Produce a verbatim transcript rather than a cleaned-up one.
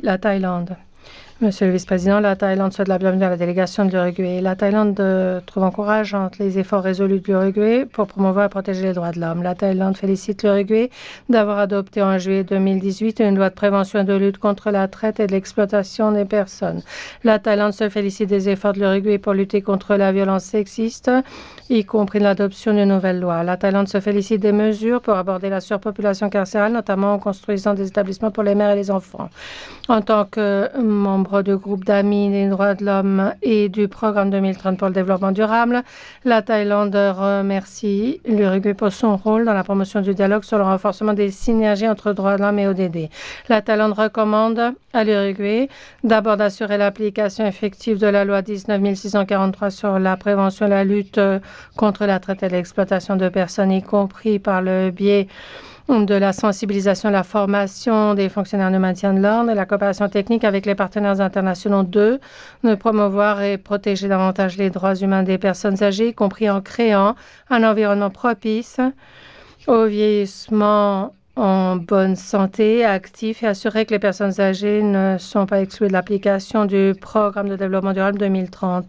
la Thaïlande. Monsieur le vice-président, la Thaïlande souhaite la bienvenue à la délégation de l'Uruguay. La Thaïlande euh, trouve encourageante les efforts résolus de l'Uruguay pour promouvoir et protéger les droits de l'homme. La Thaïlande félicite l'Uruguay d'avoir adopté en juillet deux mille dix-huit une loi de prévention et de lutte contre la traite et de l'exploitation des personnes. La Thaïlande se félicite des efforts de l'Uruguay pour lutter contre la violence sexiste, y compris l'adoption d'une nouvelle loi. La Thaïlande se félicite des mesures pour aborder la surpopulation carcérale, notamment en construisant des établissements pour les mères et les enfants. En tant que membre du groupe d'amis des droits de l'homme et du programme deux mille trente pour le développement durable, la Thaïlande remercie l'Uruguay pour son rôle dans la promotion du dialogue sur le renforcement des synergies entre droits de l'homme et O D D. La Thaïlande recommande à l'Uruguay d'abord d'assurer l'application effective de la loi dix-neuf mille six cent quarante-trois sur la prévention et la lutte contre la traite et l'exploitation de personnes, y compris par le biais de la sensibilisation et la formation des fonctionnaires de maintien de l'ordre et la coopération technique avec les partenaires internationaux. Deux, de promouvoir et protéger davantage les droits humains des personnes âgées, y compris en créant un environnement propice au vieillissement en bonne santé, actif, et assurer que les personnes âgées ne sont pas exclues de l'application du programme de développement durable deux mille trente.